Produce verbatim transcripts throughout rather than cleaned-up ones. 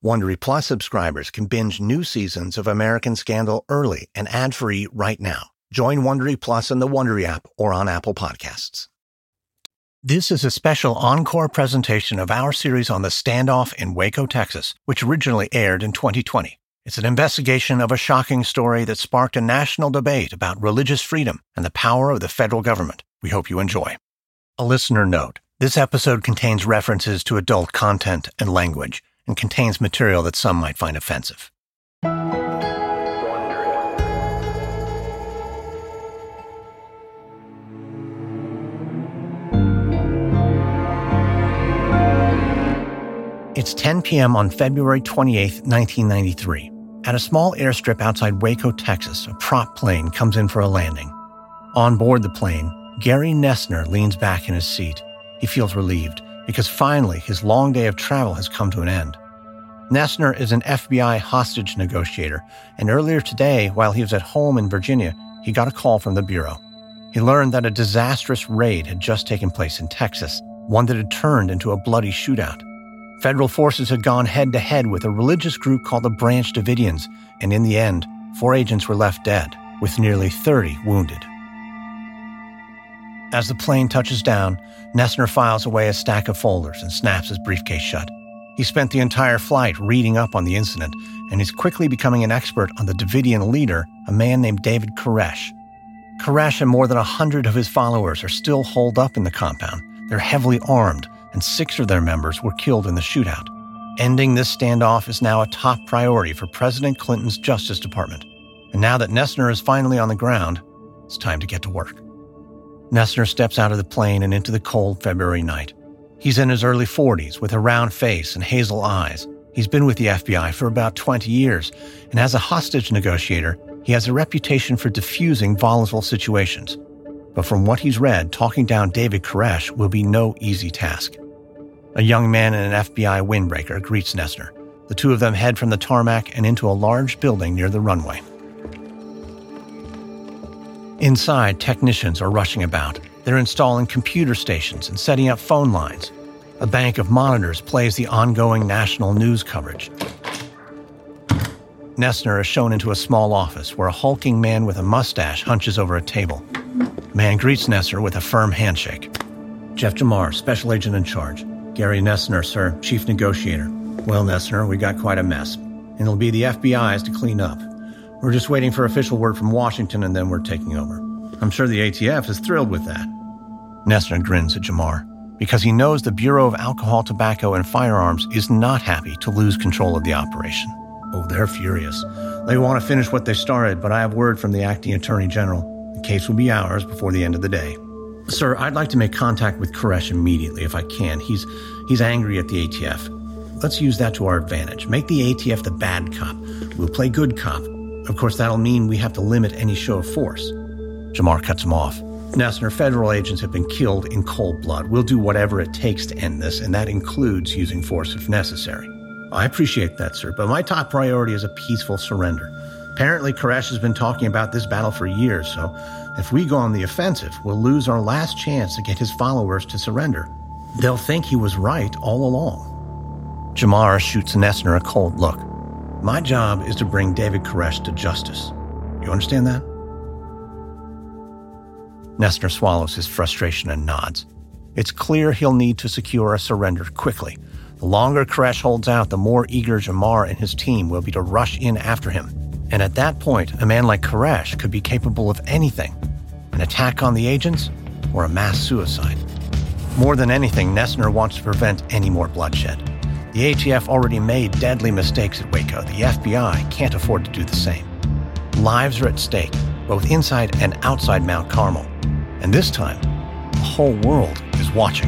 Wondery Plus subscribers can binge new seasons of American Scandal early and ad-free right now. Join Wondery Plus in the Wondery app or on Apple Podcasts. This is a special encore presentation of our series on the standoff in Waco, Texas, which originally aired in twenty twenty. It's an investigation of a shocking story that sparked a national debate about religious freedom and the power of the federal government. We hope you enjoy. A listener note: this episode contains references to adult content and language, and contains material that some might find offensive. It's ten p.m. on February twenty-eighth, nineteen ninety-three. At a small airstrip outside Waco, Texas, a prop plane comes in for a landing. On board the plane, Gary Noesner leans back in his seat. He feels relieved, because finally his long day of travel has come to an end. Noesner is an F B I hostage negotiator, and earlier today, while he was at home in Virginia, he got a call from the Bureau. He learned that a disastrous raid had just taken place in Texas, one that had turned into a bloody shootout. Federal forces had gone head-to-head with a religious group called the Branch Davidians, and in the end, four agents were left dead, with nearly thirty wounded. As the plane touches down, Noesner files away a stack of folders and snaps his briefcase shut. He spent the entire flight reading up on the incident, and he's quickly becoming an expert on the Davidian leader, a man named David Koresh. Koresh and more than a hundred of his followers are still holed up in the compound. They're heavily armed, and six of their members were killed in the shootout. Ending this standoff is now a top priority for President Clinton's Justice Department. And now that Noesner is finally on the ground, it's time to get to work. Noesner steps out of the plane and into the cold February night. He's in his early forties with a round face and hazel eyes. He's been with the F B I for about twenty years, and as a hostage negotiator, he has a reputation for diffusing volatile situations. But from what he's read, talking down David Koresh will be no easy task. A young man in an F B I windbreaker greets Noesner. The two of them head from the tarmac and into a large building near the runway. Inside, technicians are rushing about. They're installing computer stations and setting up phone lines. A bank of monitors plays the ongoing national news coverage. Noesner is shown into a small office where a hulking man with a mustache hunches over a table. The man greets Noesner with a firm handshake. Jeff Jamar, special agent in charge. Gary Noesner, sir, chief negotiator. Well, Noesner, we got quite a mess, and it'll be the F B I's to clean up. We're just waiting for official word from Washington, and then we're taking over. I'm sure the A T F is thrilled with that. Noesner grins at Jamar, because he knows the Bureau of Alcohol, Tobacco, and Firearms is not happy to lose control of the operation. Oh, they're furious. They want to finish what they started, but I have word from the acting attorney general. The case will be ours before the end of the day. Sir, I'd like to make contact with Koresh immediately if I can. He's he's angry at the A T F. Let's use that to our advantage. Make the A T F the bad cop. We'll play good cop. Of course, that'll mean we have to limit any show of force. Jamar cuts him off. Noesner, federal agents have been killed in cold blood. We'll do whatever it takes to end this, and that includes using force if necessary. I appreciate that, sir, but my top priority is a peaceful surrender. Apparently, Koresh has been talking about this battle for years, so if we go on the offensive, we'll lose our last chance to get his followers to surrender. They'll think he was right all along. Jamar shoots Noesner a cold look. My job is to bring David Koresh to justice. You understand that? Noesner swallows his frustration and nods. It's clear he'll need to secure a surrender quickly. The longer Koresh holds out, the more eager Jamar and his team will be to rush in after him. And at that point, a man like Koresh could be capable of anything: an attack on the agents or a mass suicide. More than anything, Noesner wants to prevent any more bloodshed. The A T F already made deadly mistakes at Waco. The F B I can't afford to do the same. Lives are at stake, both inside and outside Mount Carmel. And this time, the whole world is watching.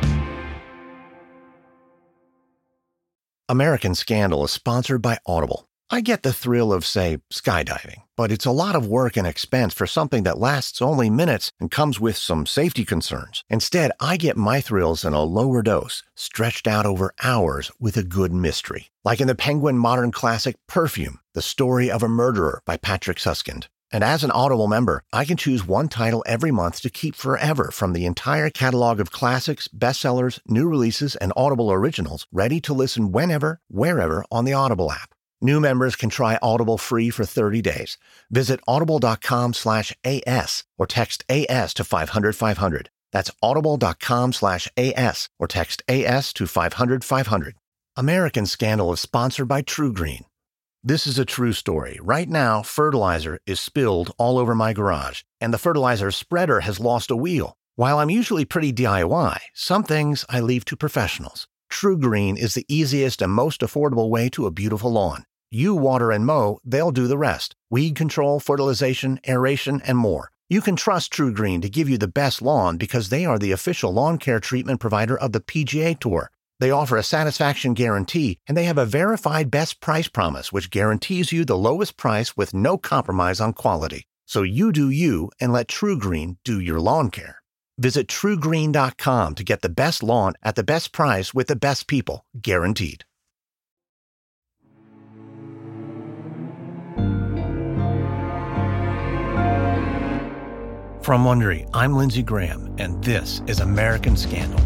American Scandal is sponsored by Audible. I get the thrill of, say, skydiving, but it's a lot of work and expense for something that lasts only minutes and comes with some safety concerns. Instead, I get my thrills in a lower dose, stretched out over hours with a good mystery. Like in the Penguin modern classic Perfume, The Story of a Murderer by Patrick Suskind. And as an Audible member, I can choose one title every month to keep forever from the entire catalog of classics, bestsellers, new releases, and Audible originals, ready to listen whenever, wherever on the Audible app. New members can try Audible free for thirty days. Visit audible.com slash AS or text A S to five hundred five hundred. That's audible.com slash AS or text A S to five hundred five hundred. American Scandal is sponsored by TruGreen. This is a true story. Right now, fertilizer is spilled all over my garage, and the fertilizer spreader has lost a wheel. While I'm usually pretty D I Y, some things I leave to professionals. TruGreen is the easiest and most affordable way to a beautiful lawn. You water and mow, they'll do the rest. Weed control, fertilization, aeration, and more. You can trust TruGreen to give you the best lawn because they are the official lawn care treatment provider of the P G A Tour. They offer a satisfaction guarantee, and they have a verified best price promise, which guarantees you the lowest price with no compromise on quality. So you do you and let TruGreen do your lawn care. Visit True Green dot com to get the best lawn at the best price with the best people, guaranteed. From Wondery, I'm Lindsey Graham, and this is American Scandal.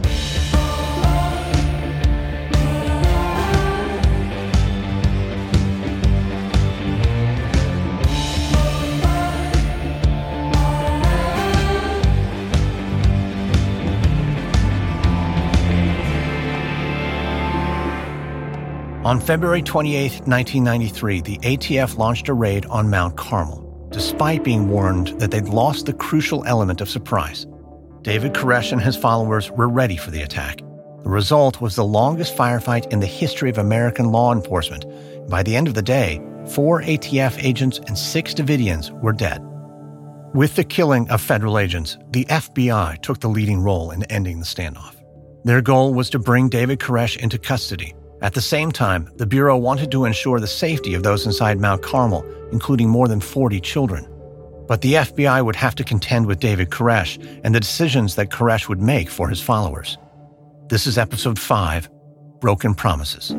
On February twenty-eighth, nineteen ninety-three, the A T F launched a raid on Mount Carmel, despite being warned that they'd lost the crucial element of surprise. David Koresh and his followers were ready for the attack. The result was the longest firefight in the history of American law enforcement. By the end of the day, four A T F agents and six Davidians were dead. With the killing of federal agents, the F B I took the leading role in ending the standoff. Their goal was to bring David Koresh into custody. At the same time, the Bureau wanted to ensure the safety of those inside Mount Carmel, including more than forty children. But the F B I would have to contend with David Koresh and the decisions that Koresh would make for his followers. This is Episode five, Broken Promises.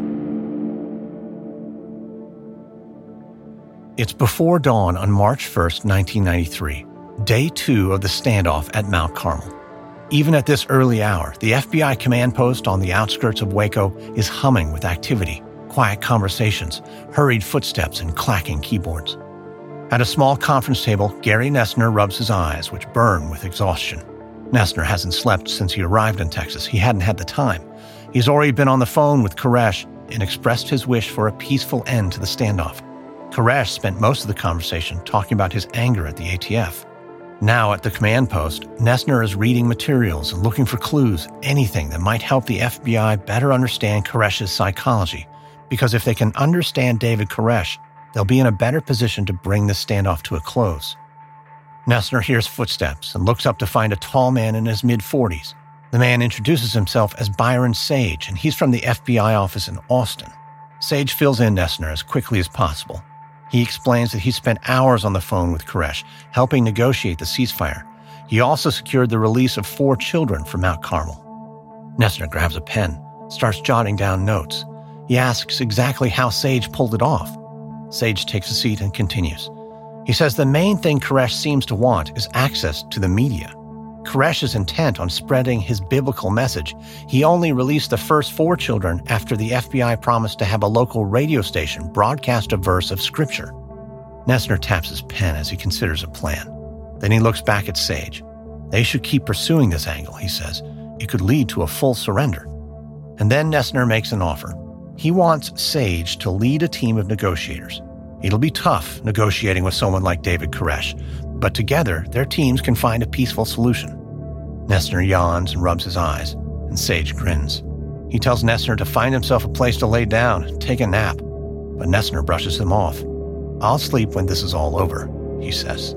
It's before dawn on March first, nineteen ninety-three, day two of the standoff at Mount Carmel. Even at this early hour, the F B I command post on the outskirts of Waco is humming with activity, quiet conversations, hurried footsteps, and clacking keyboards. At a small conference table, Gary Noesner rubs his eyes, which burn with exhaustion. Noesner hasn't slept since he arrived in Texas. He hadn't had the time. He's already been on the phone with Koresh and expressed his wish for a peaceful end to the standoff. Koresh spent most of the conversation talking about his anger at the A T F. Now at the command post, Noesner is reading materials and looking for clues, anything that might help the F B I better understand Koresh's psychology, because if they can understand David Koresh, they'll be in a better position to bring the standoff to a close. Noesner hears footsteps and looks up to find a tall man in his mid-forties. The man introduces himself as Byron Sage, and he's from the F B I office in Austin. Sage fills in Noesner as quickly as possible. He explains that he spent hours on the phone with Koresh, helping negotiate the ceasefire. He also secured the release of four children from Mount Carmel. Noesner grabs a pen, starts jotting down notes. He asks exactly how Sage pulled it off. Sage takes a seat and continues. He says the main thing Koresh seems to want is access to the media. Koresh is intent on spreading his biblical message. He only released the first four children after the F B I promised to have a local radio station broadcast a verse of scripture. Noesner taps his pen as he considers a plan. Then he looks back at Sage. They should keep pursuing this angle, he says. It could lead to a full surrender. And then Noesner makes an offer. He wants Sage to lead a team of negotiators. It'll be tough negotiating with someone like David Koresh, but together their teams can find a peaceful solution. Noesner yawns and rubs his eyes, and Sage grins. He tells Noesner to find himself a place to lay down and take a nap, but Noesner brushes him off. I'll sleep when this is all over, he says.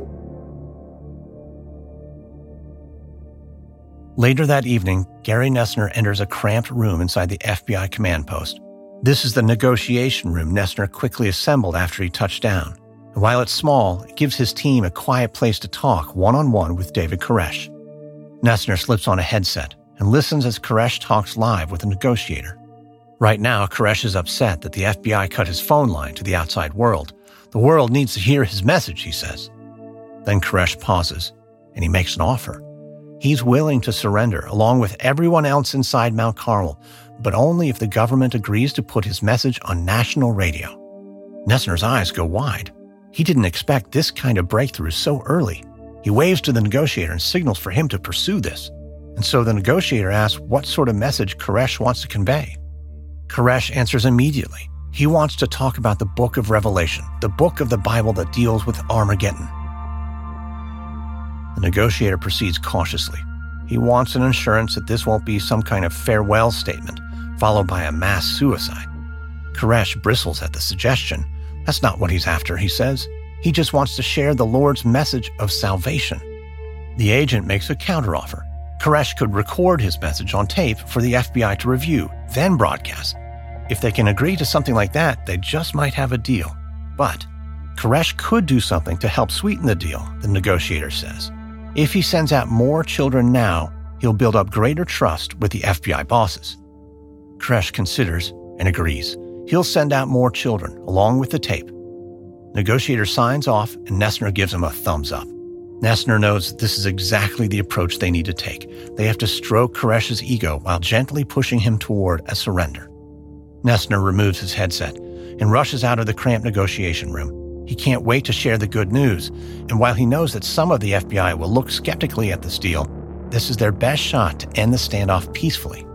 Later that evening, Gary Noesner enters a cramped room inside the F B I command post. This is the negotiation room Noesner quickly assembled after he touched down. And while it's small, it gives his team a quiet place to talk one-on-one with David Koresh. Noesner slips on a headset and listens as Koresh talks live with a negotiator. Right now, Koresh is upset that the F B I cut his phone line to the outside world. The world needs to hear his message, he says. Then Koresh pauses, and he makes an offer. He's willing to surrender, along with everyone else inside Mount Carmel, but only if the government agrees to put his message on national radio. Nessner's eyes go wide. He didn't expect this kind of breakthrough so early. He waves to the negotiator and signals for him to pursue this. And so the negotiator asks what sort of message Koresh wants to convey. Koresh answers immediately. He wants to talk about the book of Revelation, the book of the Bible that deals with Armageddon. The negotiator proceeds cautiously. He wants an assurance that this won't be some kind of farewell statement, followed by a mass suicide. Koresh bristles at the suggestion. That's not what he's after, he says. He just wants to share the Lord's message of salvation. The agent makes a counteroffer. Koresh could record his message on tape for the F B I to review, then broadcast. If they can agree to something like that, they just might have a deal. But Koresh could do something to help sweeten the deal, the negotiator says. If he sends out more children now, he'll build up greater trust with the F B I bosses. Koresh considers and agrees. He'll send out more children, along with the tape. Negotiator signs off, and Nessner gives him a thumbs up. Nessner knows this is exactly the approach they need to take. They have to stroke Koresh's ego while gently pushing him toward a surrender. Nessner removes his headset and rushes out of the cramped negotiation room. He can't wait to share the good news, and while he knows that some of the F B I will look skeptically at this deal, this is their best shot to end the standoff peacefully.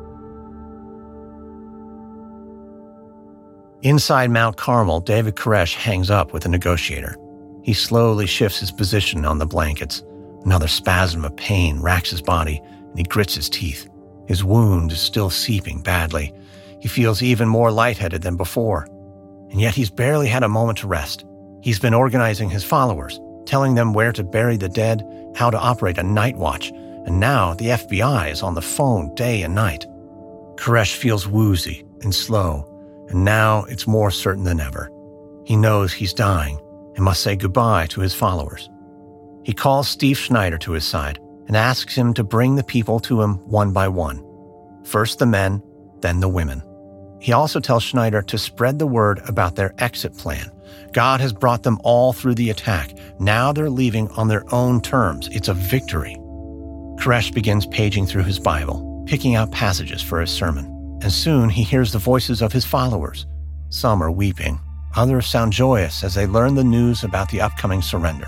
Inside Mount Carmel, David Koresh hangs up with the negotiator. He slowly shifts his position on the blankets. Another spasm of pain racks his body, and he grits his teeth. His wound is still seeping badly. He feels even more lightheaded than before. And yet he's barely had a moment to rest. He's been organizing his followers, telling them where to bury the dead, how to operate a night watch, and now the F B I is on the phone day and night. Koresh feels woozy and slow, and now it's more certain than ever. He knows he's dying and must say goodbye to his followers. He calls Steve Schneider to his side and asks him to bring the people to him one by one. First the men, then the women. He also tells Schneider to spread the word about their exit plan. God has brought them all through the attack. Now they're leaving on their own terms. It's a victory. Koresh begins paging through his Bible, picking out passages for his sermon. And soon he hears the voices of his followers. Some are weeping. Others sound joyous as they learn the news about the upcoming surrender.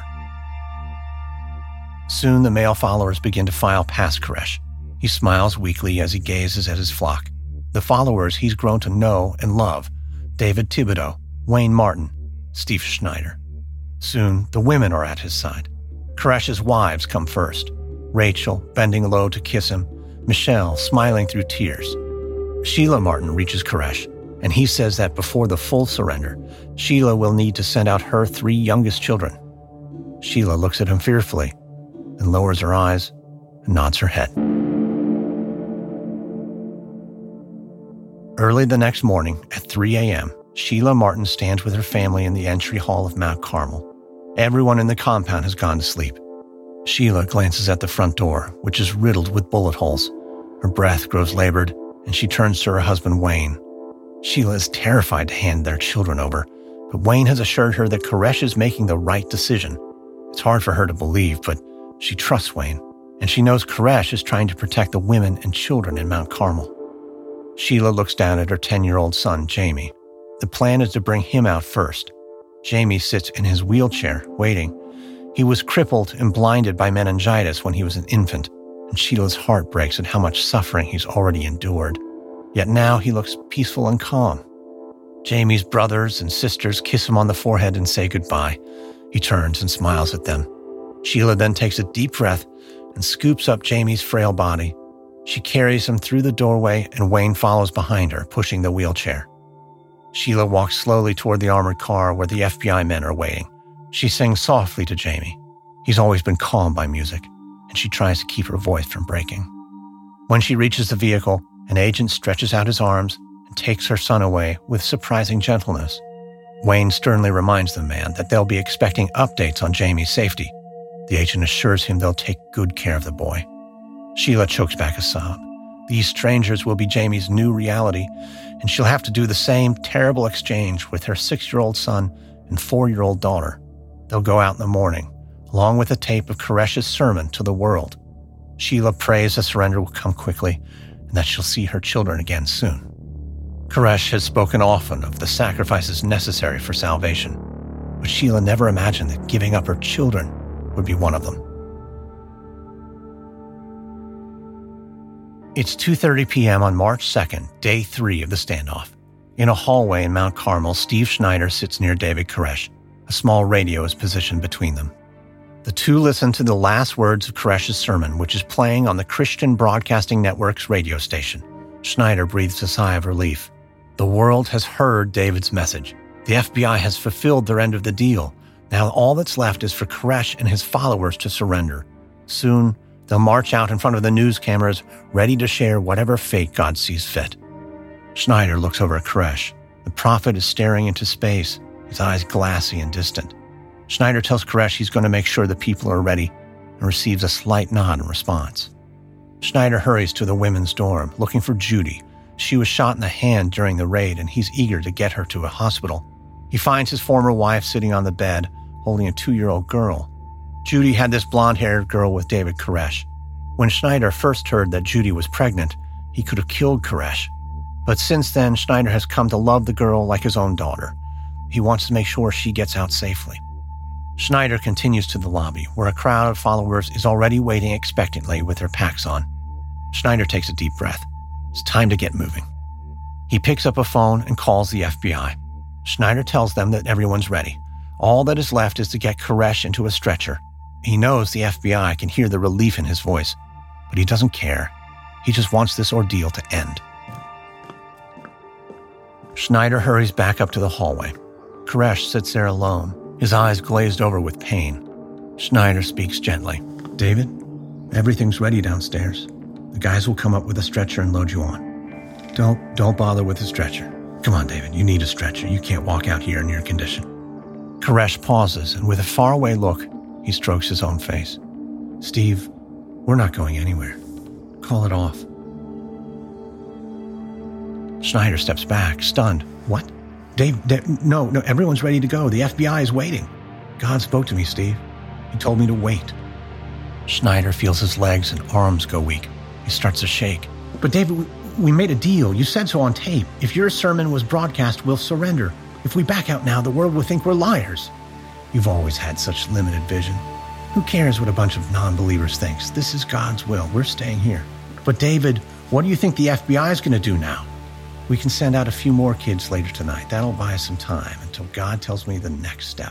Soon the male followers begin to file past Koresh. He smiles weakly as he gazes at his flock. The followers he's grown to know and love: David Thibodeau, Wayne Martin, Steve Schneider. Soon the women are at his side. Koresh's wives come first. Rachel bending low to kiss him, Michelle smiling through tears. Sheila Martin reaches Koresh, and he says that before the full surrender, Sheila will need to send out her three youngest children. Sheila looks at him fearfully, and lowers her eyes and nods her head. Early the next morning, at three a.m., Sheila Martin stands with her family in the entry hall of Mount Carmel. Everyone in the compound has gone to sleep. Sheila glances at the front door, which is riddled with bullet holes. Her breath grows labored, and she turns to her husband, Wayne. Sheila is terrified to hand their children over, but Wayne has assured her that Koresh is making the right decision. It's hard for her to believe, but she trusts Wayne, and she knows Koresh is trying to protect the women and children in Mount Carmel. Sheila looks down at her ten-year-old son, Jamie. The plan is to bring him out first. Jamie sits in his wheelchair, waiting. He was crippled and blinded by meningitis when he was an infant, and Sheila's heart breaks at how much suffering he's already endured. Yet now he looks peaceful and calm. Jamie's brothers and sisters kiss him on the forehead and say goodbye. He turns and smiles at them. Sheila then takes a deep breath and scoops up Jamie's frail body. She carries him through the doorway, and Wayne follows behind her, pushing the wheelchair. Sheila walks slowly toward the armored car where the F B I men are waiting. She sings softly to Jamie. He's always been calmed by music, and she tries to keep her voice from breaking. When she reaches the vehicle, an agent stretches out his arms and takes her son away with surprising gentleness. Wayne sternly reminds the man that they'll be expecting updates on Jamie's safety. The agent assures him they'll take good care of the boy. Sheila chokes back a sob. These strangers will be Jamie's new reality, and she'll have to do the same terrible exchange with her six-year-old son and four-year-old daughter. They'll go out in the morning, along with a tape of Koresh's sermon to the world. Sheila prays the surrender will come quickly and that she'll see her children again soon. Koresh has spoken often of the sacrifices necessary for salvation, but Sheila never imagined that giving up her children would be one of them. It's two thirty p.m. on March second, day three of the standoff. In a hallway in Mount Carmel, Steve Schneider sits near David Koresh. A small radio is positioned between them. The two listen to the last words of Koresh's sermon, which is playing on the Christian Broadcasting Network's radio station. Schneider breathes a sigh of relief. The world has heard David's message. The F B I has fulfilled their end of the deal. Now all that's left is for Koresh and his followers to surrender. Soon, they'll march out in front of the news cameras, ready to share whatever fate God sees fit. Schneider looks over at Koresh. The prophet is staring into space, his eyes glassy and distant. Schneider tells Koresh he's going to make sure the people are ready and receives a slight nod in response. Schneider hurries to the women's dorm, looking for Judy. She was shot in the hand during the raid, and he's eager to get her to a hospital. He finds his former wife sitting on the bed, holding a two-year-old girl. Judy had this blonde-haired girl with David Koresh. When Schneider first heard that Judy was pregnant, he could have killed Koresh. But since then, Schneider has come to love the girl like his own daughter. He wants to make sure she gets out safely. Schneider continues to the lobby, where a crowd of followers is already waiting expectantly with their packs on. Schneider takes a deep breath. It's time to get moving. He picks up a phone and calls the F B I. Schneider tells them that everyone's ready. All that is left is to get Koresh into a stretcher. He knows the F B I can hear the relief in his voice, but he doesn't care. He just wants this ordeal to end. Schneider hurries back up to the hallway. Koresh sits there alone, his eyes glazed over with pain. Schneider speaks gently. David, everything's ready downstairs. The guys will come up with a stretcher and load you on. Don't, don't bother with the stretcher. Come on, David, you need a stretcher. You can't walk out here in your condition. Koresh pauses, and with a faraway look, he strokes his own face. Steve, we're not going anywhere. Call it off. Schneider steps back, stunned. What? Dave, Dave, no, no, everyone's ready to go. The F B I is waiting. God spoke to me, Steve. He told me to wait. Schneider feels his legs and arms go weak. He starts to shake. But David, we, we made a deal. You said so on tape. If your sermon was broadcast, we'll surrender. If we back out now, the world will think we're liars. You've always had such limited vision. Who cares what a bunch of non-believers thinks? This is God's will. We're staying here. But David, what do you think the F B I is going to do now? We can send out a few more kids later tonight. That'll buy us some time until God tells me the next step.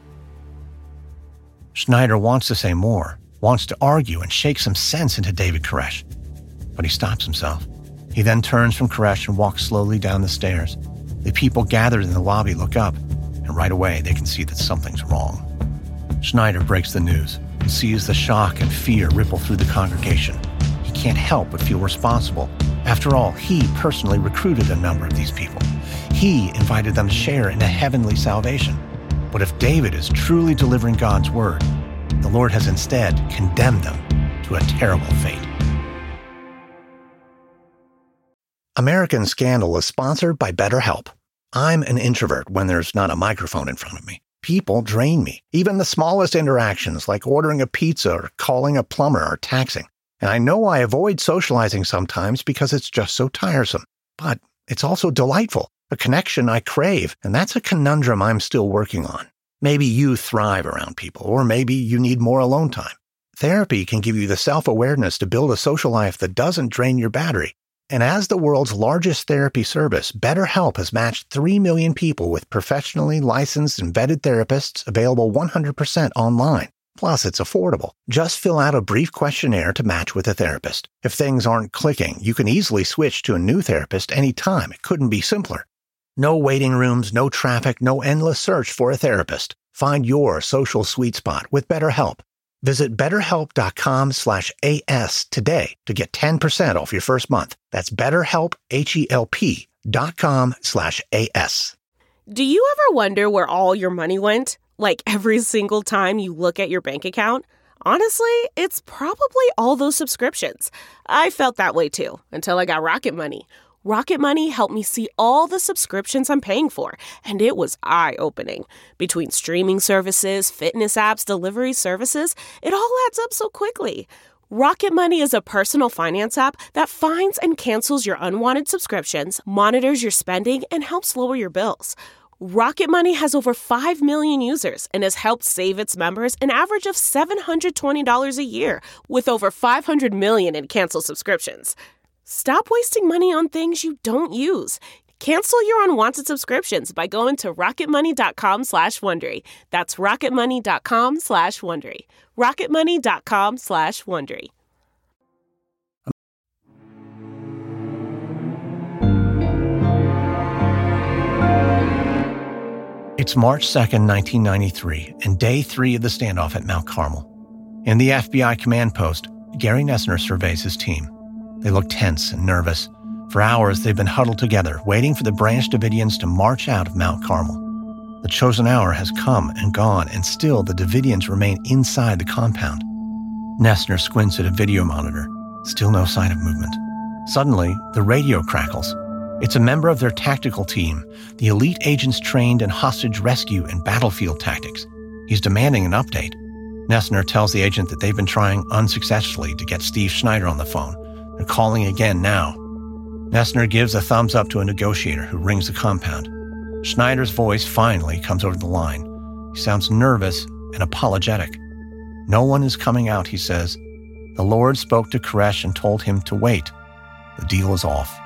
Schneider wants to say more, wants to argue and shake some sense into David Koresh. But he stops himself. He then turns from Koresh and walks slowly down the stairs. The people gathered in the lobby look up, and right away they can see that something's wrong. Schneider breaks the news and sees the shock and fear ripple through the congregation. He can't help but feel responsible. After all, he personally recruited a number of these people. He invited them to share in a heavenly salvation. But if David is truly delivering God's word, the Lord has instead condemned them to a terrible fate. American Scandal is sponsored by BetterHelp. I'm an introvert when there's not a microphone in front of me. People drain me. Even the smallest interactions, like ordering a pizza or calling a plumber, are taxing. And I know I avoid socializing sometimes because it's just so tiresome. But it's also delightful, a connection I crave, and that's a conundrum I'm still working on. Maybe you thrive around people, or maybe you need more alone time. Therapy can give you the self-awareness to build a social life that doesn't drain your battery. And as the world's largest therapy service, BetterHelp has matched three million people with professionally licensed and vetted therapists available one hundred percent online. Plus, it's affordable. Just fill out a brief questionnaire to match with a therapist. If things aren't clicking, you can easily switch to a new therapist anytime. It couldn't be simpler. No waiting rooms, no traffic, no endless search for a therapist. Find your social sweet spot with BetterHelp. Visit betterhelp.com slash AS today to get ten percent off your first month. That's betterhelp, H-E-L-P dot com slash AS. Do you ever wonder where all your money went? Like every single time you look at your bank account? Honestly, it's probably all those subscriptions. I felt that way too, until I got Rocket Money. Rocket Money helped me see all the subscriptions I'm paying for, and it was eye-opening. Between streaming services, fitness apps, delivery services, it all adds up so quickly. Rocket Money is a personal finance app that finds and cancels your unwanted subscriptions, monitors your spending, and helps lower your bills. Rocket Money has over five million users and has helped save its members an average of seven hundred twenty dollars a year, with over five hundred million in canceled subscriptions. Stop wasting money on things you don't use. Cancel your unwanted subscriptions by going to rocketmoney.com slash Wondery. That's rocketmoney.com slash Wondery. rocketmoney.com slash Wondery. It's March second, nineteen ninety-three, and day three of the standoff at Mount Carmel. In the F B I command post, Gary Noesner surveys his team. They look tense and nervous. For hours, they've been huddled together, waiting for the Branch Davidians to march out of Mount Carmel. The chosen hour has come and gone, and still the Davidians remain inside the compound. Noesner squints at a video monitor. Still no sign of movement. Suddenly, the radio crackles. It's a member of their tactical team, the elite agents trained in hostage rescue and battlefield tactics. He's demanding an update. Noesner tells the agent that they've been trying unsuccessfully to get Steve Schneider on the phone. They're calling again now. Noesner gives a thumbs up to a negotiator who rings the compound. Schneider's voice finally comes over the line. He sounds nervous and apologetic. No one is coming out, he says. The Lord spoke to Koresh and told him to wait. The deal is off.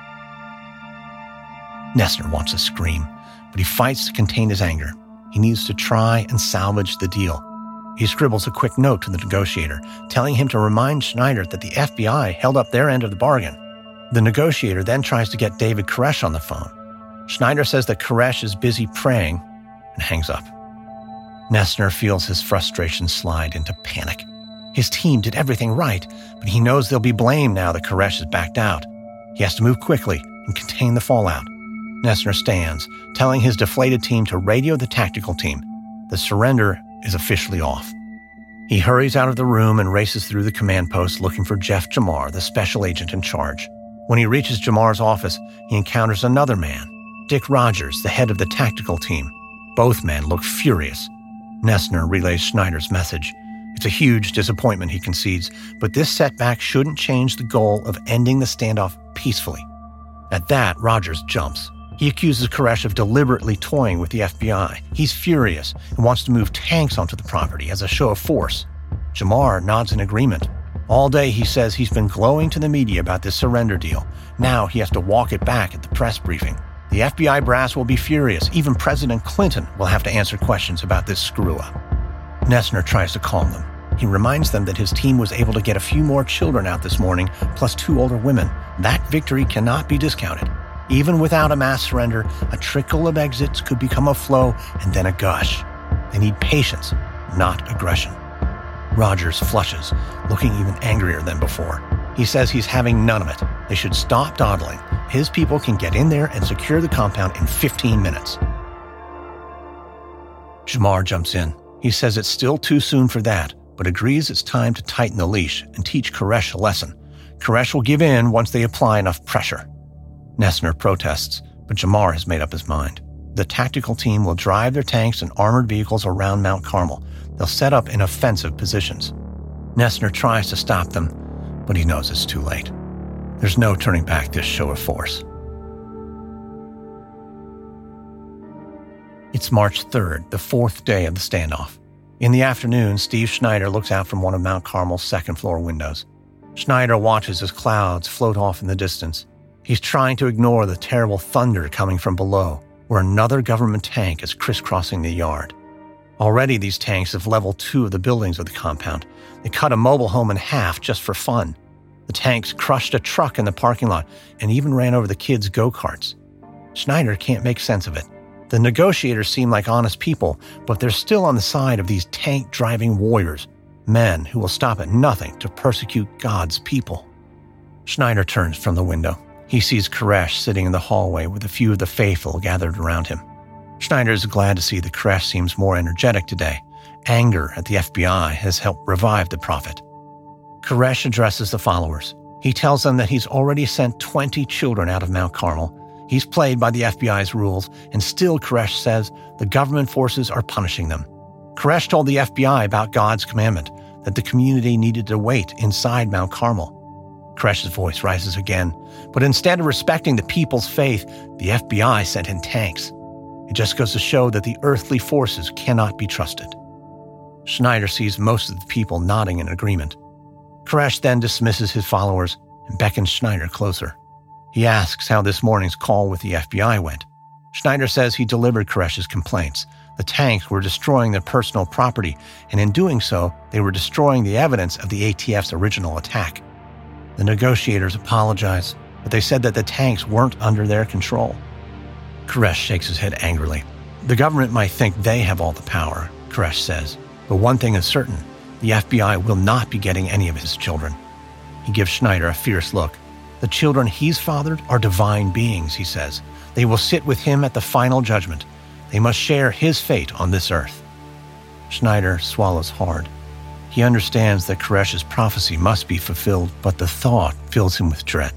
Noesner wants to scream, but he fights to contain his anger. He needs to try and salvage the deal. He scribbles a quick note to the negotiator, telling him to remind Schneider that the F B I held up their end of the bargain. The negotiator then tries to get David Koresh on the phone. Schneider says that Koresh is busy praying and hangs up. Noesner feels his frustration slide into panic. His team did everything right, but he knows they'll be blamed now that Koresh has backed out. He has to move quickly and contain the fallout. Noesner stands, telling his deflated team to radio the tactical team. The surrender is officially off. He hurries out of the room and races through the command post looking for Jeff Jamar, the special agent in charge. When he reaches Jamar's office, he encounters another man, Dick Rogers, the head of the tactical team. Both men look furious. Noesner relays Schneider's message. It's a huge disappointment, he concedes, but this setback shouldn't change the goal of ending the standoff peacefully. At that, Rogers jumps. He accuses Koresh of deliberately toying with the F B I. He's furious and wants to move tanks onto the property as a show of force. Jamar nods in agreement. All day he says he's been glowing to the media about this surrender deal. Now he has to walk it back at the press briefing. The F B I brass will be furious. Even President Clinton will have to answer questions about this screw-up. Noesner tries to calm them. He reminds them that his team was able to get a few more children out this morning, plus two older women. That victory cannot be discounted. Even without a mass surrender, a trickle of exits could become a flow and then a gush. They need patience, not aggression. Rogers flushes, looking even angrier than before. He says he's having none of it. They should stop dawdling. His people can get in there and secure the compound in fifteen minutes. Jamar jumps in. He says it's still too soon for that, but agrees it's time to tighten the leash and teach Koresh a lesson. Koresh will give in once they apply enough pressure. Noesner protests, but Jamar has made up his mind. The tactical team will drive their tanks and armored vehicles around Mount Carmel. They'll set up in offensive positions. Noesner tries to stop them, but he knows it's too late. There's no turning back this show of force. It's March third, the fourth day of the standoff. In the afternoon, Steve Schneider looks out from one of Mount Carmel's second-floor windows. Schneider watches as clouds float off in the distance. He's trying to ignore the terrible thunder coming from below, where another government tank is crisscrossing the yard. Already these tanks have leveled two of the buildings of the compound. They cut a mobile home in half just for fun. The tanks crushed a truck in the parking lot and even ran over the kids' go-karts. Schneider can't make sense of it. The negotiators seem like honest people, but they're still on the side of these tank-driving warriors, men who will stop at nothing to persecute God's people. Schneider turns from the window. He sees Koresh sitting in the hallway with a few of the faithful gathered around him. Schneider is glad to see that Koresh seems more energetic today. Anger at the F B I has helped revive the prophet. Koresh addresses the followers. He tells them that he's already sent twenty children out of Mount Carmel. He's played by the F B I's rules, and still, Koresh says, the government forces are punishing them. Koresh told the F B I about God's commandment, that the community needed to wait inside Mount Carmel. Koresh's voice rises again, but instead of respecting the people's faith, the F B I sent in tanks. It just goes to show that the earthly forces cannot be trusted. Schneider sees most of the people nodding in agreement. Koresh then dismisses his followers and beckons Schneider closer. He asks how this morning's call with the F B I went. Schneider says he delivered Koresh's complaints. The tanks were destroying their personal property, and in doing so, they were destroying the evidence of the A T F's original attack. The negotiators apologized, but they said that the tanks weren't under their control. Koresh shakes his head angrily. The government might think they have all the power, Koresh says, but one thing is certain, the F B I will not be getting any of his children. He gives Schneider a fierce look. The children he's fathered are divine beings, he says. They will sit with him at the final judgment. They must share his fate on this earth. Schneider swallows hard. He understands that Koresh's prophecy must be fulfilled, but the thought fills him with dread.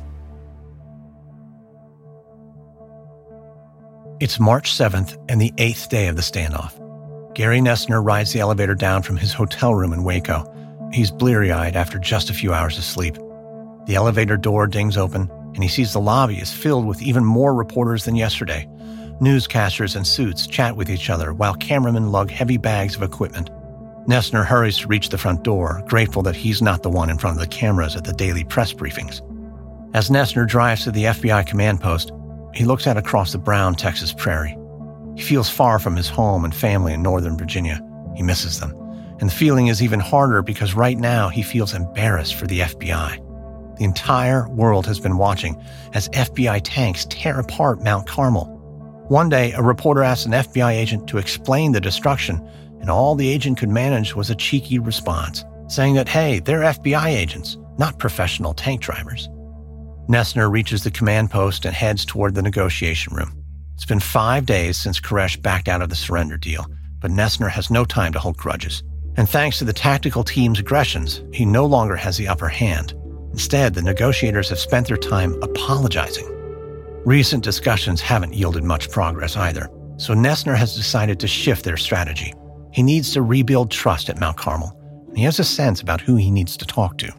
It's March seventh and the eighth day of the standoff. Gary Nessner rides the elevator down from his hotel room in Waco. He's bleary-eyed after just a few hours of sleep. The elevator door dings open, and he sees the lobby is filled with even more reporters than yesterday. Newscasters in suits chat with each other while cameramen lug heavy bags of equipment. Nessner hurries to reach the front door, grateful that he's not the one in front of the cameras at the daily press briefings. As Nessner drives to the F B I command post, he looks out across the brown Texas prairie. He feels far from his home and family in Northern Virginia. He misses them. And the feeling is even harder because right now he feels embarrassed for the F B I. The entire world has been watching as F B I tanks tear apart Mount Carmel. One day, a reporter asked an F B I agent to explain the destruction, and all the agent could manage was a cheeky response, saying that, hey, they're F B I agents, not professional tank drivers. Nessner reaches the command post and heads toward the negotiation room. It's been five days since Koresh backed out of the surrender deal, but Nessner has no time to hold grudges. And thanks to the tactical team's aggressions, he no longer has the upper hand. Instead, the negotiators have spent their time apologizing. Recent discussions haven't yielded much progress either, so Nessner has decided to shift their strategy. He needs to rebuild trust at Mount Carmel, and he has a sense about who he needs to talk to.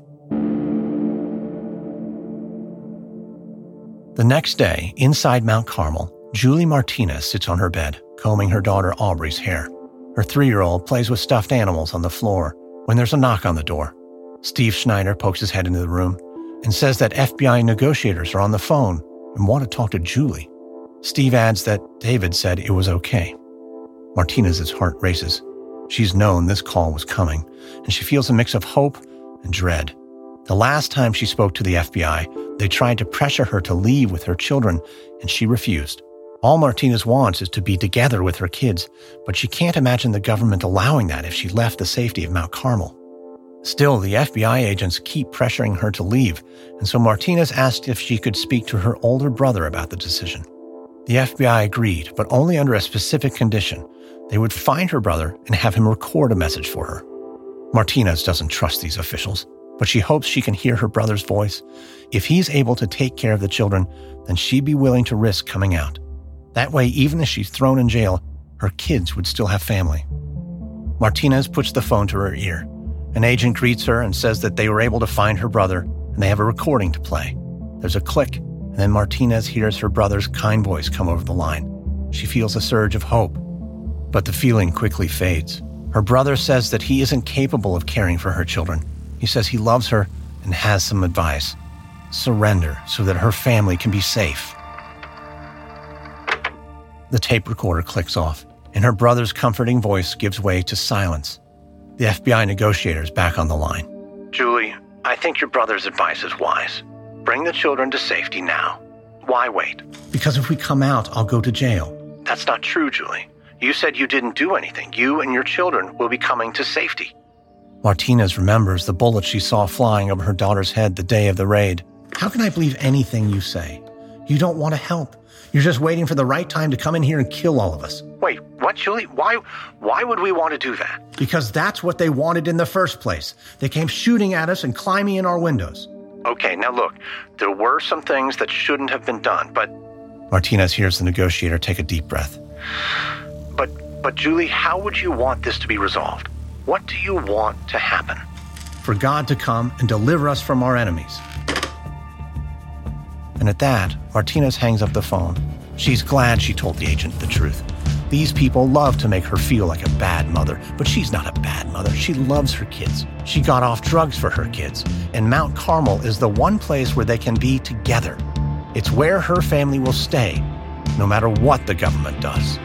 The next day, inside Mount Carmel, Julie Martinez sits on her bed, combing her daughter Aubrey's hair. Her three-year-old plays with stuffed animals on the floor when there's a knock on the door. Steve Schneider pokes his head into the room and says that F B I negotiators are on the phone and want to talk to Julie. Steve adds that David said it was okay. Martinez's heart races. She's known this call was coming, and she feels a mix of hope and dread. The last time she spoke to the F B I, they tried to pressure her to leave with her children, and she refused. All Martinez wants is to be together with her kids, but she can't imagine the government allowing that if she left the safety of Mount Carmel. Still, the F B I agents keep pressuring her to leave, and so Martinez asked if she could speak to her older brother about the decision. The F B I agreed, but only under a specific condition. They would find her brother and have him record a message for her. Martinez doesn't trust these officials, but she hopes she can hear her brother's voice. If he's able to take care of the children, then she'd be willing to risk coming out. That way, even if she's thrown in jail, her kids would still have family. Martinez puts the phone to her ear. An agent greets her and says that they were able to find her brother, and they have a recording to play. There's a click, and then Martinez hears her brother's kind voice come over the line. She feels a surge of hope, but the feeling quickly fades. Her brother says that he isn't capable of caring for her children. He says he loves her and has some advice. Surrender so that her family can be safe. The tape recorder clicks off, and her brother's comforting voice gives way to silence. The F B I negotiator's back on the line. Julie, I think your brother's advice is wise. Bring the children to safety now. Why wait? Because if we come out, I'll go to jail. That's not true, Julie. You said you didn't do anything. You and your children will be coming to safety. Martinez remembers the bullet she saw flying over her daughter's head the day of the raid. How can I believe anything you say? You don't want to help. You're just waiting for the right time to come in here and kill all of us. Wait, what, Julie? Why, why would we want to do that? Because that's what they wanted in the first place. They came shooting at us and climbing in our windows. Okay, now look, there were some things that shouldn't have been done, but... Martinez hears the negotiator take a deep breath. But, but Julie, how would you want this to be resolved? What do you want to happen? For God to come and deliver us from our enemies. And at that, Martinez hangs up the phone. She's glad she told the agent the truth. These people love to make her feel like a bad mother, but she's not a bad mother. She loves her kids. She got off drugs for her kids, and Mount Carmel is the one place where they can be together. It's where her family will stay, no matter what the government does.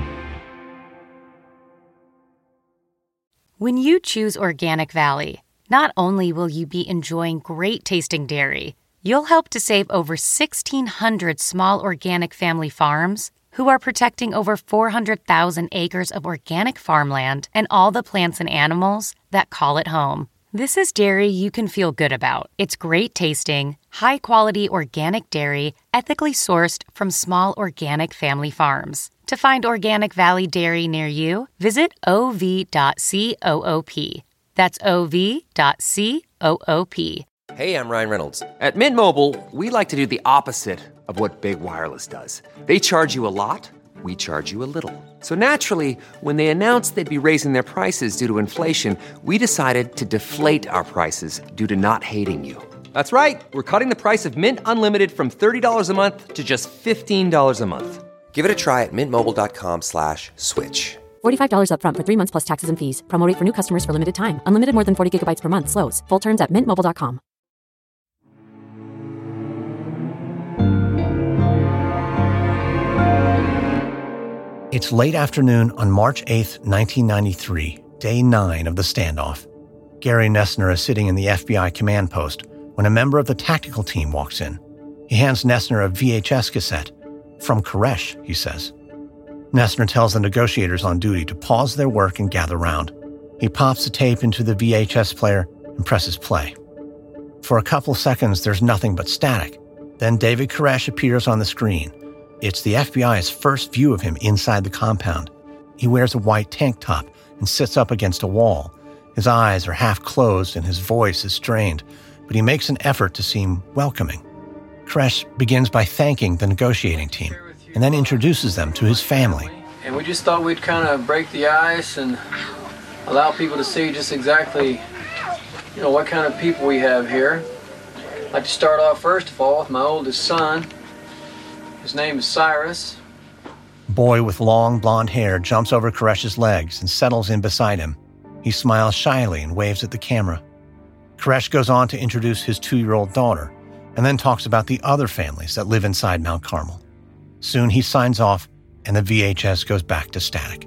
When you choose Organic Valley, not only will you be enjoying great-tasting dairy, you'll help to save over sixteen hundred small organic family farms who are protecting over four hundred thousand acres of organic farmland and all the plants and animals that call it home. This is dairy you can feel good about. It's great tasting, high-quality organic dairy, ethically sourced from small organic family farms. To find Organic Valley Dairy near you, visit O V dot coop. That's O V dot coop. Hey, I'm Ryan Reynolds. At Mint Mobile, we like to do the opposite of what Big Wireless does. They charge you a lot, we charge you a little. So naturally, when they announced they'd be raising their prices due to inflation, we decided to deflate our prices due to not hating you. That's right. We're cutting the price of Mint Unlimited from thirty dollars a month to just fifteen dollars a month. Give it a try at mintmobile.com slash switch. forty-five dollars up front for three months plus taxes and fees. Promo rate for new customers for limited time. Unlimited more than forty gigabytes per month. Slows full terms at mint mobile dot com. It's late afternoon on March eighth, nineteen ninety-three, day nine of the standoff. Gary Nessner is sitting in the F B I command post when a member of the tactical team walks in. He hands Nessner a V H S cassette. From Koresh, he says. Nessner tells the negotiators on duty to pause their work and gather round. He pops the tape into the V H S player and presses play. For a couple seconds, there's nothing but static. Then David Koresh appears on the screen. It's the F B I's first view of him inside the compound. He wears a white tank top and sits up against a wall. His eyes are half closed and his voice is strained, but he makes an effort to seem welcoming. Koresh begins by thanking the negotiating team and then introduces them to his family. And we just thought we'd kind of break the ice and allow people to see just exactly, you know, what kind of people we have here. I'd like to start off first of all with my oldest son. His name is Cyrus. Boy with long blonde hair jumps over Koresh's legs and settles in beside him. He smiles shyly and waves at the camera. Koresh goes on to introduce his two-year-old daughter and then talks about the other families that live inside Mount Carmel. Soon he signs off and the V H S goes back to static.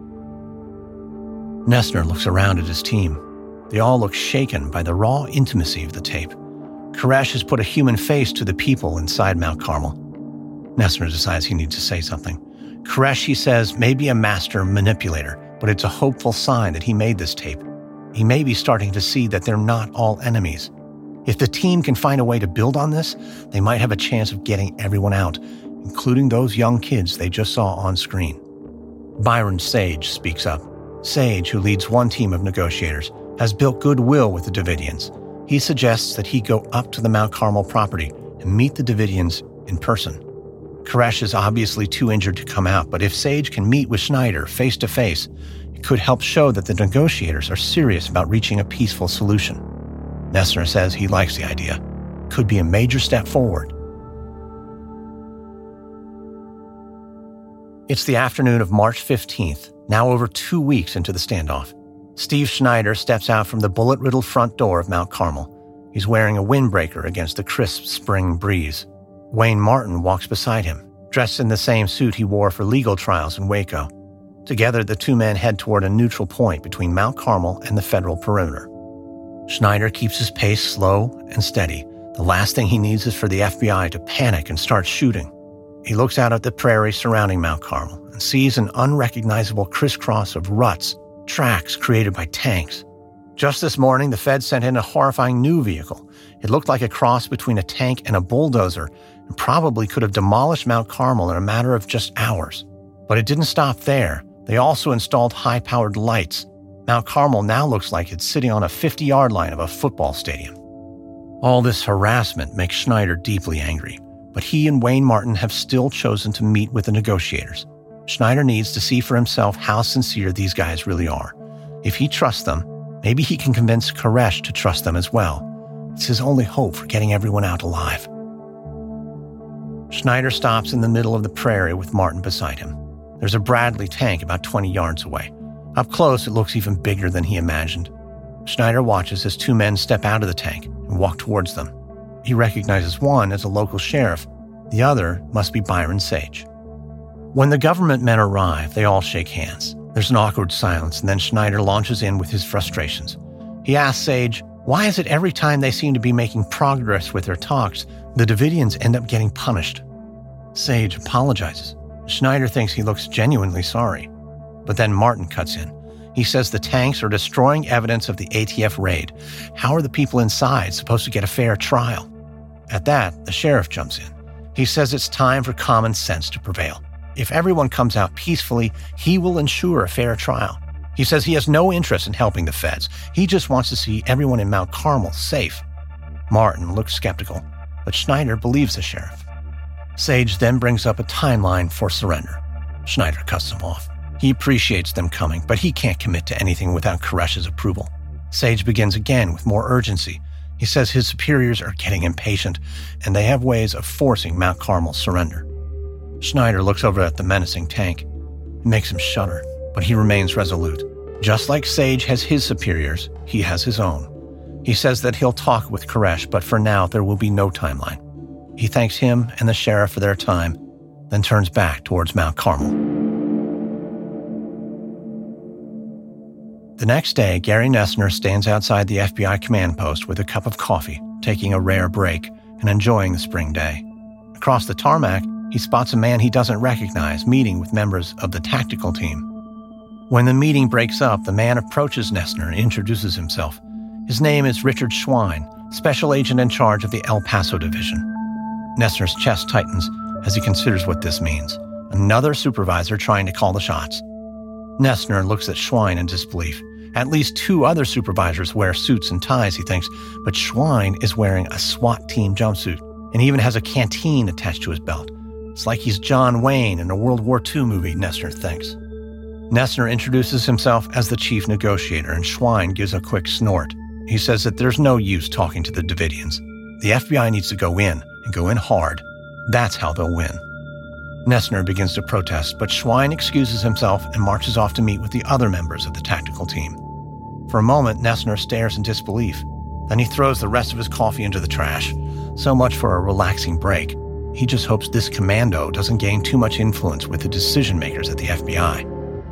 Nessner looks around at his team. They all look shaken by the raw intimacy of the tape. Koresh has put a human face to the people inside Mount Carmel. Nessner decides he needs to say something. Koresh, he says, may be a master manipulator, but it's a hopeful sign that he made this tape. He may be starting to see that they're not all enemies. If the team can find a way to build on this, they might have a chance of getting everyone out, including those young kids they just saw on screen. Byron Sage speaks up. Sage, who leads one team of negotiators, has built goodwill with the Davidians. He suggests that he go up to the Mount Carmel property and meet the Davidians in person. Koresh is obviously too injured to come out, but if Sage can meet with Schneider face to face, it could help show that the negotiators are serious about reaching a peaceful solution. Nessner says he likes the idea. Could be a major step forward. It's the afternoon of March fifteenth, now over two weeks into the standoff. Steve Schneider steps out from the bullet-riddled front door of Mount Carmel. He's wearing a windbreaker against the crisp spring breeze. Wayne Martin walks beside him, dressed in the same suit he wore for legal trials in Waco. Together, the two men head toward a neutral point between Mount Carmel and the federal perimeter. Schneider keeps his pace slow and steady. The last thing he needs is for the F B I to panic and start shooting. He looks out at the prairie surrounding Mount Carmel and sees an unrecognizable crisscross of ruts, tracks created by tanks. Just this morning, the Fed sent in a horrifying new vehicle. It looked like a cross between a tank and a bulldozer and probably could have demolished Mount Carmel in a matter of just hours. But it didn't stop there. They also installed high-powered lights. Mount Carmel now looks like it's sitting on a fifty-yard line of a football stadium. All this harassment makes Schneider deeply angry, but he and Wayne Martin have still chosen to meet with the negotiators. Schneider needs to see for himself how sincere these guys really are. If he trusts them, maybe he can convince Koresh to trust them as well. It's his only hope for getting everyone out alive. Schneider stops in the middle of the prairie with Martin beside him. There's a Bradley tank about twenty yards away. Up close, it looks even bigger than he imagined. Schneider watches as two men step out of the tank and walk towards them. He recognizes one as a local sheriff. The other must be Byron Sage. When the government men arrive, they all shake hands. There's an awkward silence, and then Schneider launches in with his frustrations. He asks Sage, why is it every time they seem to be making progress with their talks, the Davidians end up getting punished? Sage apologizes. Schneider thinks he looks genuinely sorry. But then Martin cuts in. He says the tanks are destroying evidence of the A T F raid. How are the people inside supposed to get a fair trial? At that, the sheriff jumps in. He says it's time for common sense to prevail. If everyone comes out peacefully, he will ensure a fair trial. He says he has no interest in helping the feds. He just wants to see everyone in Mount Carmel safe. Martin looks skeptical, but Schneider believes the sheriff. Sage then brings up a timeline for surrender. Schneider cuts him off. He appreciates them coming, but he can't commit to anything without Koresh's approval. Sage begins again with more urgency. He says his superiors are getting impatient, and they have ways of forcing Mount Carmel's surrender. Schneider looks over at the menacing tank. It makes him shudder, but he remains resolute. Just like Sage has his superiors, he has his own. He says that he'll talk with Koresh, but for now there will be no timeline. He thanks him and the sheriff for their time, then turns back towards Mount Carmel. The next day, Gary Nessner stands outside the F B I command post with a cup of coffee, taking a rare break and enjoying the spring day. Across the tarmac, he spots a man he doesn't recognize meeting with members of the tactical team. When the meeting breaks up, the man approaches Nessner and introduces himself. His name is Richard Schwein, special agent in charge of the El Paso division. Nessner's chest tightens as he considers what this means. Another supervisor trying to call the shots. Nessner looks at Schwein in disbelief. At least two other supervisors wear suits and ties, he thinks, but Schwein is wearing a SWAT team jumpsuit and even has a canteen attached to his belt. It's like he's John Wayne in a World War Two movie, Nessner thinks. Nessner introduces himself as the chief negotiator, and Schwein gives a quick snort. He says that there's no use talking to the Davidians. The F B I needs to go in, and go in hard. That's how they'll win. Nessner begins to protest, but Schwein excuses himself and marches off to meet with the other members of the tactical team. For a moment, Nessner stares in disbelief. Then he throws the rest of his coffee into the trash. So much for a relaxing break. He just hopes this commando doesn't gain too much influence with the decision-makers at the F B I.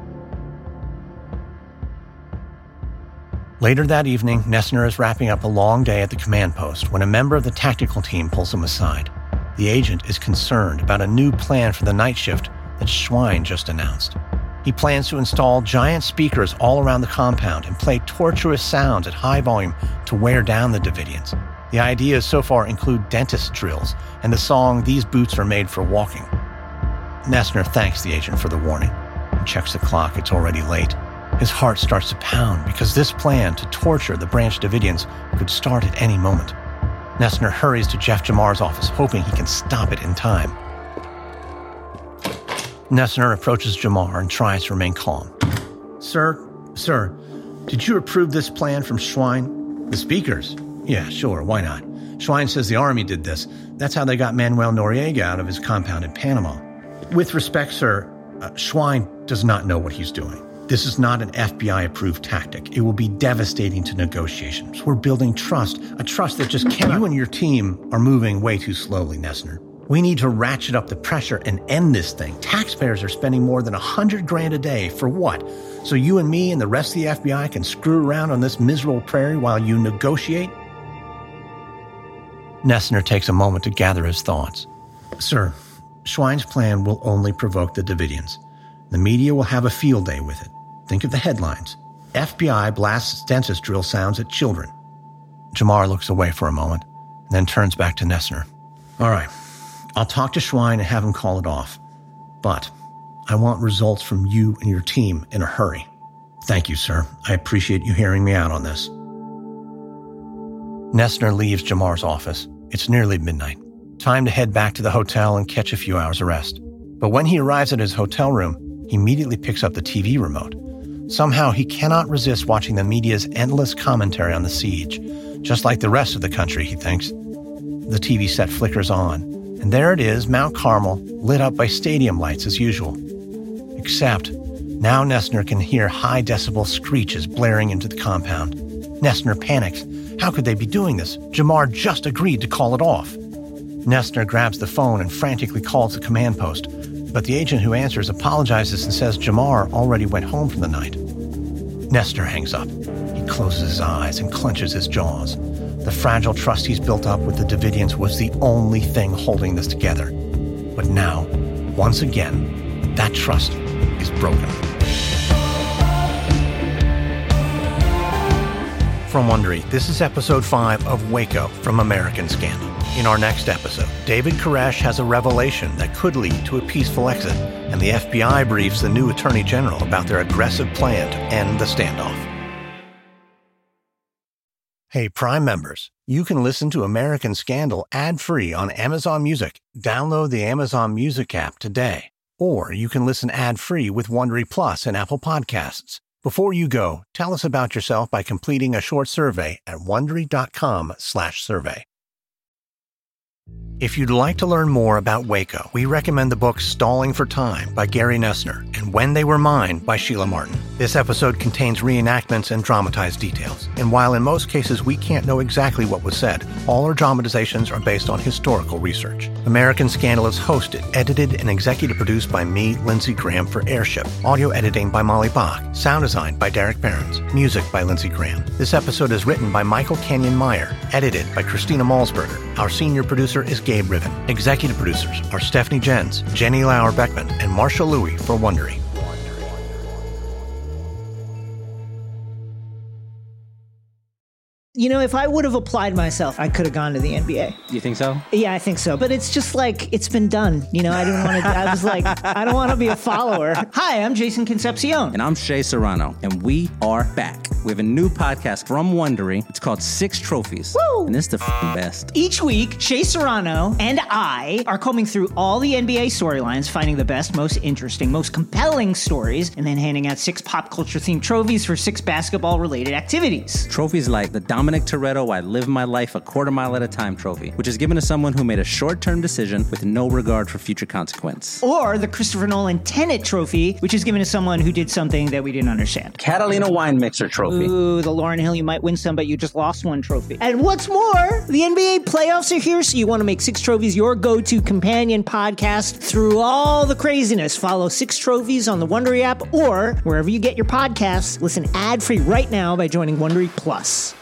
Later that evening, Nessner is wrapping up a long day at the command post when a member of the tactical team pulls him aside. The agent is concerned about a new plan for the night shift that Schwein just announced. He plans to install giant speakers all around the compound and play torturous sounds at high volume to wear down the Davidians. The ideas so far include dentist drills and the song These Boots Are Made for Walking. Nessner thanks the agent for the warning and checks the clock. It's already late. His heart starts to pound because this plan to torture the Branch Davidians could start at any moment. Nessner hurries to Jeff Jamar's office, hoping he can stop it in time. Nessner approaches Jamar and tries to remain calm. Sir, sir, did you approve this plan from Schwein? The speakers? Yeah, sure, why not? Schwein says the Army did this. That's how they got Manuel Noriega out of his compound in Panama. With respect, sir, uh, Schwein does not know what he's doing. This is not an F B I-approved tactic. It will be devastating to negotiations. We're building trust, a trust that just can't... You and your team are moving way too slowly, Nessner. We need to ratchet up the pressure and end this thing. Taxpayers are spending more than a hundred grand a day for what? So you and me and the rest of the F B I can screw around on this miserable prairie while you negotiate? Nessner takes a moment to gather his thoughts. Sir, Schwein's plan will only provoke the Davidians. The media will have a field day with it. Think of the headlines. F B I blasts dentist drill sounds at children. Jamar looks away for a moment, then turns back to Nessner. All right, I'll talk to Schwein and have him call it off. But I want results from you and your team in a hurry. Thank you, sir. I appreciate you hearing me out on this. Nessner leaves Jamar's office. It's nearly midnight. Time to head back to the hotel and catch a few hours of rest. But when he arrives at his hotel room, he immediately picks up the T V remote. Somehow he cannot resist watching the media's endless commentary on the siege. Just like the rest of the country, he thinks. The T V set flickers on, and there it is, Mount Carmel, lit up by stadium lights as usual. Except, now Nessner can hear high-decibel screeches blaring into the compound. Nessner panics. How could they be doing this? Jamar just agreed to call it off. Nessner grabs the phone and frantically calls the command post, but the agent who answers apologizes and says Jamar already went home for the night. Nessner hangs up. He closes his eyes and clenches his jaws. The fragile trust he's built up with the Davidians was the only thing holding this together. But now, once again, that trust is broken. From Wondery, this is episode five of Waco from American Scandal. In our next episode, David Koresh has a revelation that could lead to a peaceful exit, and the F B I briefs the new Attorney General about their aggressive plan to end the standoff. Hey, Prime members, you can listen to American Scandal ad-free on Amazon Music. Download the Amazon Music app today. Or you can listen ad-free with Wondery Plus and Apple Podcasts. Before you go, tell us about yourself by completing a short survey at Wondery.com slash survey. If you'd like to learn more about Waco, we recommend the book Stalling for Time by Gary Nessner and When They Were Mine by Sheila Martin. This episode contains reenactments and dramatized details, and while in most cases we can't know exactly what was said, all our dramatizations are based on historical research. American Scandal is hosted, edited, and executive produced by me, Lindsey Graham, for Airship. Audio editing by Molly Bach. Sound design by Derek Behrens. Music by Lindsey Graham. This episode is written by Michael Kenyon Meyer, edited by Christina Malsberger. Our senior producer is Gabe Riven. Executive producers are Stephanie Jens, Jenny Lauer-Beckman, and Marshall Louis for Wondery. You know, if I would have applied myself, I could have gone to the N B A. You think so? Yeah, I think so. But it's just like, it's been done. You know, I didn't want to, I was like, I don't want to be a follower. Hi, I'm Jason Concepcion. And I'm Shea Serrano. And we are back. We have a new podcast from Wondery. It's called Six Trophies. Woo! And it's the f***ing best. Each week, Shea Serrano and I are combing through all the N B A storylines, finding the best, most interesting, most compelling stories, and then handing out six pop culture-themed trophies for six basketball-related activities. Trophies like the Dominic Toretto I Live My Life a Quarter Mile at a Time trophy, which is given to someone who made a short-term decision with no regard for future consequence. Or the Christopher Nolan Tenet trophy, which is given to someone who did something that we didn't understand. Catalina Wine Mixer trophy. Ooh, the Lauryn Hill You Might Win Some, but you just lost one trophy. And what's more, the N B A playoffs are here, so you want to make Six Trophies your go-to companion podcast through all the craziness. Follow Six Trophies on the Wondery app or wherever you get your podcasts. Listen ad-free right now by joining Wondery Plus.